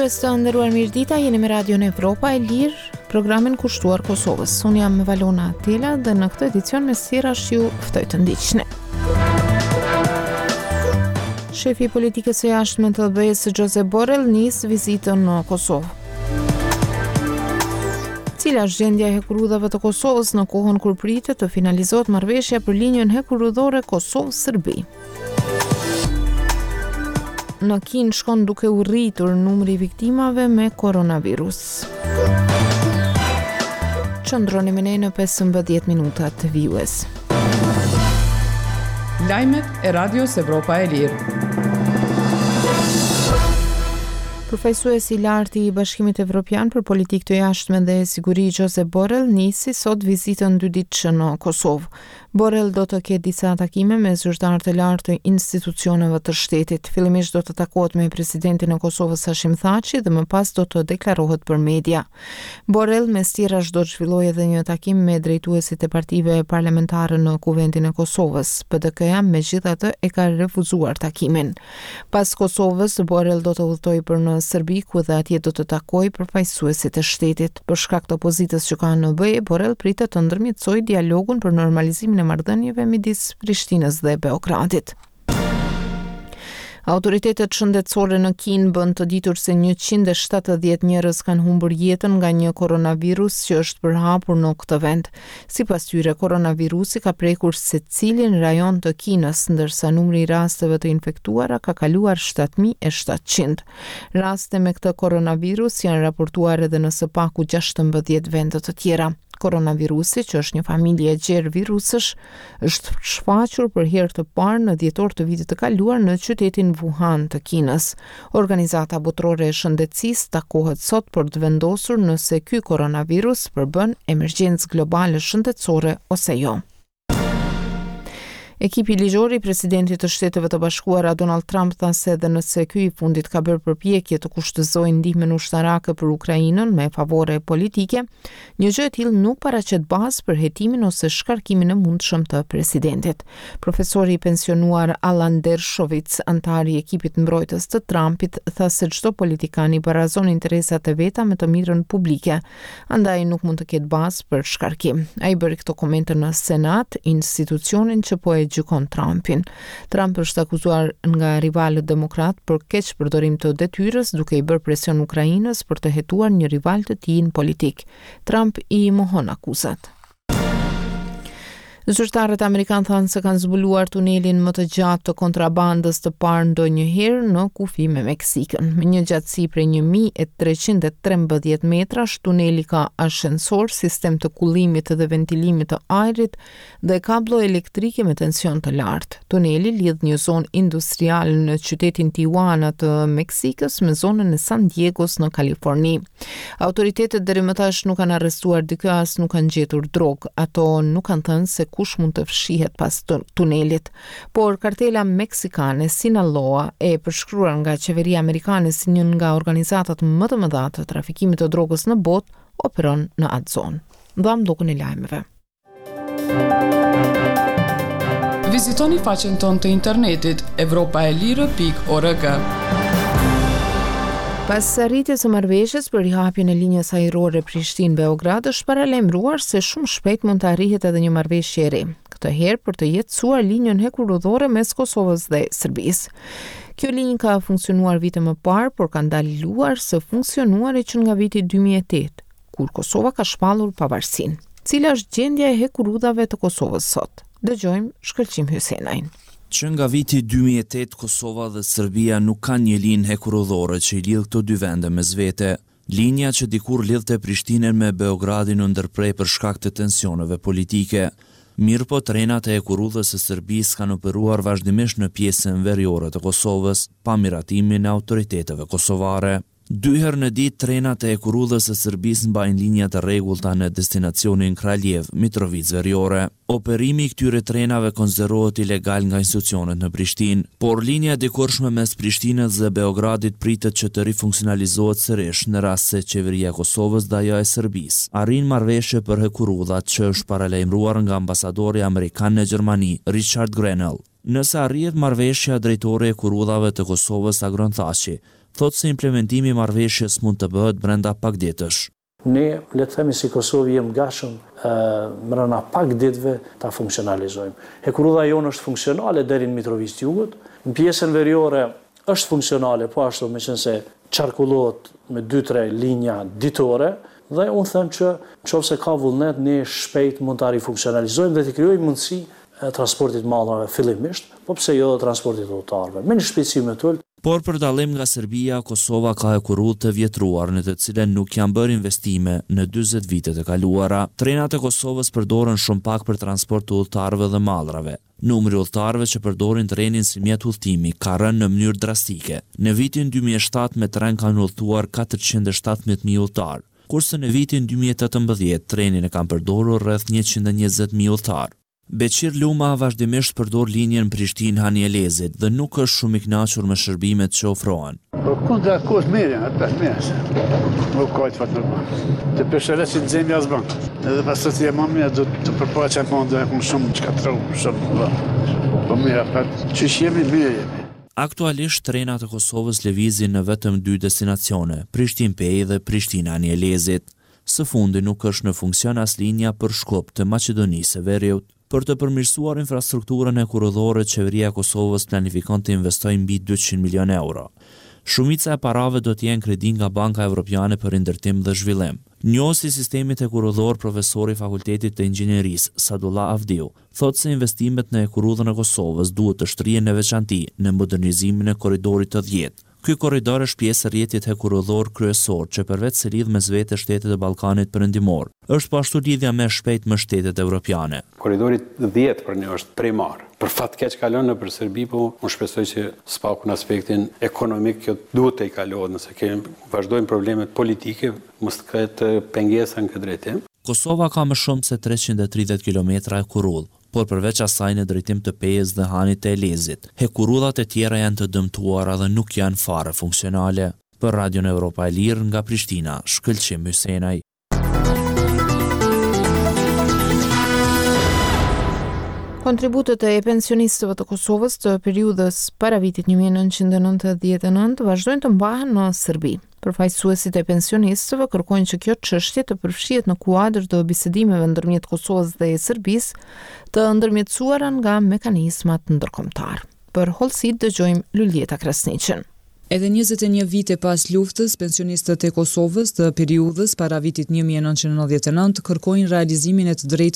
Dëgjues të nderuar mirëdita, jeni me Radion Evropa e Lirë, programin kushtuar Kosovës. Unë jam Valona Atela dhe në këtë edicion me sillrash ju ftoj të ndiqni. Shefi i politikës së jashtme të BE-s Josep Borrell nis vizitën në Kosovë. Cila është gjendja e hekurudhave të Kosovës në kohën kur pritet të finalizohet marrëveshja për linjën hekurudhore Kosovë-Serbi? Në Kinë shkon duke u rritur numri i viktimave me koronavirus. Qëndroni me ne në 15 minuta të vijues. Lajmet e Radios Evropa e Lirë. Përfaqësuesi i lartë i Bashkimit Evropian për politikë të jashtme dhe siguri Josep Borrell nisi sot vizitën 2 ditëshe në Kosovë. Borrell do të ketë disa takime me zyrtarë të lartë të institucioneve të shtetit. Fillimisht do të takohet me presidentin e Kosovës Hashim Thaçi dhe më pas do të deklarohet për media. Borrell me sillrash do të zhvillojë edhe një takim me drejtuesit e partive parlamentare në Kuventin e Kosovës. PDK-ja megjithatë e ka refuzuar takimin. Pas Kosovës, Borrell do të udhtojë për në Serbi, ku dhe atje do të takojë përfaqësuesit e shtetit. Për shkak të opozitës që ka në BE, Borrell pritet të ndërmjetësojë dialogun për normalizimin e marrëdhënieve midis Prishtinës dhe Beogradit. Autoritetet shëndetësore në Kinë bën të ditur se 170 njerëz kanë humbur jetën nga një koronavirus që është përhapur në këtë vend. Sipas tyre, koronavirusi ka prekur secilin rajon të Kinës, ndërsa numri i rasteve të infektuara ka kaluar 7700. Raste me këtë koronavirus janë raportuar edhe në së paku 16 vende të tjera. Koronavirusi, që është një familje e gjerë virusësh, është shfaqur për herë të parë në dhjetor të vitit të kaluar në qytetin Wuhan të Kinës. Organizata Botërore e Shëndetësisë takohet sot për të vendosur nëse ky koronavirus përbën emergjencë globale shëndetësore ose jo. Ekipi ligjor i presidentit të Shteteve të Bashkuara Donald Trump tha se edhe nëse ky i fundit ka bërë përpjekje të kushtëzojë ndihmën ushtarake për Ukrainën me favore politike, një gjë e tillë nuk paraqet bazë për hetimin ose shkarkimin e mundshëm të presidentit. Profesori i pensionuar Alan Dershowitz, antar i ekipit mbrojtës të Trumpit, tha se çdo politikan i barazon interesat e veta me të mirën publike, andaj nuk mund të ketë bazë për shkarkim. Ai bëri këto komente në Senat, institucionin që po e gjykon Trumpin. Trump është akuzuar nga rivalët demokrat për keq përdorim të detyrës, duke i bërë presion Ukrainës për të hetuar një rival të tij politik. Trump i mohon akuzat. Zyrtarët amerikanë thanë se kanë zbuluar tunelin më të gjatë të kontrabandës të parë ndonjëherë në kufi me Meksikën. Me një gjatësi prej 1313 metrash, tuneli ka ashensor, sistem të kullimit dhe ventilimit të ajrit dhe kablo elektrike me tension të lartë. Tuneli lidh një zonë industriale në qytetin Tijuana të Meksikës me zonën e San Diegos në Kaliforni. Autoritetet deri më tash nuk kanë arrestuar dikë as nuk kanë gjetur drogë. Ato nuk kanë thënë se kush mund të fshihet pas tunelit. Por kartela meksikane Sinaloa, e përshkruar nga qeveria amerikane si një nga organizatat më të mëdha të trafikimit të drogës në botë, operon në atë zonë. Ndam blokun e lajmeve. Vizitoni faqen tonë të internetit evropaelire.org. Pas arritjes së marrëveshjes për rihapjen e linjës ajrore Prishtinë-Beograd, është paralajmëruar se shumë shpejt mund të arrihet edhe një marrëveshje e re, këtë herë për të jetësuar linjën hekurudhore mes Kosovës dhe Serbisë. Kjo linjë ka funksionuar vite më parë, por ka ndaluar së funksionuari që nga viti 2008, kur Kosova ka shpallur pavarësinë. Cila është gjendja e hekurudhave të Kosovës sot? Dëgjojmë Shkëlqim Hysenajin. Që nga viti 2008, Kosova dhe Serbia nuk kanë një linjë hekurudhore që i lidh këto dy vende mes vete. Linja që dikur lidhte Prishtinën me Beogradin u ndërprej për shkak të tensioneve politike. Mirëpo trenat e hekurudhës së Serbisë kanë operuar vazhdimisht në pjesën veriore të Kosovës, pa miratimin e autoriteteve kosovare. 2 herë në ditë trenat e hekurudhës së Serbisë mbajnë linja të rregullta në destinacionin Kraljev, Mitrovica Veriore. Operimi i këtyre trenave konsiderohet ilegal nga institucionet në Prishtinë, por linja e dikurshme mes Prishtinës dhe Beogradit pritet që të rifunksionalizohet sërish në rast se qeveria e Kosovës dhe ajo e Serbisë arrin marrëveshje për hekurudhat, që është paralajmëruar nga ambasadori amerikan në Gjermani, Richard Grenell. Nëse arrihet marrëveshja, drejtori e kurudhave të Kosovës Agron Thaçi thotë se implementimi i marrëveshjes mund të bëhet brenda pak ditësh. Ne, le të themi si Kosovë, jemi gatshëm brenda pak ditëve ta funksionalizojmë. Hekurudha jonë është funksionale deri në Mitrovic Jugut, në pjesën veriore është funksionale, po ashtu meqense qarkullohet me 2-3 linja ditore, dhe unë them që nëse ka vullnet, ne shpejt mund ta rifunksionalizojmë dhe të krijojmë mundësi transportit mallarve fillimisht, po pse jo transportit udhëtarëve, me një shpejtësi më të ulët. Por për dallim nga Serbia, Kosova ka hekurudhë të vjetruar në të cilën nuk janë bërë investime në 40 vitet e kaluara. Trenat e Kosovës përdoren shumë pak për transport të udhëtarëve dhe mallrave. Numri udhëtarëve që përdorin trenin si mjet udhëtimi ka rënë në mënyrë drastike. Në vitin 2007 me tren kanë udhëtuar 417.000 udhëtarë, kurse në vitin 2018 trenin e kanë përdorur rreth 120.000 udhëtarë. Beqir Luma vazhdimisht përdor linjen Prishtinë-Hanjelezit dhe nuk është shumë i kënaqur me shërbimet që ofrohen. Po kundra kohës mirë, atë mirë. Nuk ka të fatë normal. Të peshëret që të gjemi as banë. Edhe pas të jema mirë, do të përpaqen po ndë e shumë që ka të rogë, shumë. Po mirë, që jemi, mirë jemi. Aktualisht trenat e Kosovës lëvizin në vetëm 2 destinacione, Prishtinë-Pej dhe Prishtinë-Hanjelezit. Së fundi nuk është në funksion as linja për Shkup të Maqedonisë së Veriut. Për të përmirësuar infrastrukturën e kurrëdhore, qeveria e Kosovës planifikon të investojë mbi 200 milionë euro. Shumica e parave do të jenë kredi nga Banka Evropiane për Ndërtim dhe Zhvillim. Njohësi i sistemit e kurrëdhor, profesori i Fakultetit të Inxhinierisë, Sadullah Avdiu, thotë se investimet në kurrëdhën e Kosovës duhet të shtrihen në veçanti në modernizimin e korridorit të 10. Ky korridor është pjesë e rrjetit hekurrëdhor kryesor që përveç se lidh mes vetë shtetet e Ballkanit Perëndimor, është po ashtu lidhja më e shpejtë me shtetet evropiane. Korridori 10 për ne është primar. Për fat keq kalon nëpër Serbi, po unë shpresoj që spaku në aspektin ekonomik kjo duhet të i kalohet, nëse vazhdojnë problemet politike, mos të ketë pengesa në këtë drejtim. Kosova ka më shumë se 330 kilometra e kurrudhë, por përveç asaj në drejtim të Pejës dhe Hanit të Elezit, hekurudhat e tjera janë të dëmtuara dhe nuk janë fare funksionale. Për Radion Evropa e Lirë nga Prishtina, Shkëlqim Hysenaj. Kontributet e pensionistëve të Kosovës të periudhës para vitit 1999 vazhdojnë të mbahen në Serbi. Përfaqësuesit e pensionistëve kërkojnë që kjo çështje të përfshihet në kuadër të bisedimeve ndërmjet Kosovës dhe Serbisë, të ndërmjetësuara nga mekanizmat ndërkombëtar. Për Holsit dëgjojmë Luljeta Krasniqën. Edhe 21 vite pas luftës, pensionistët e Kosovës të periudhës para vitit 1999 kërkojnë realizimin e të drejtave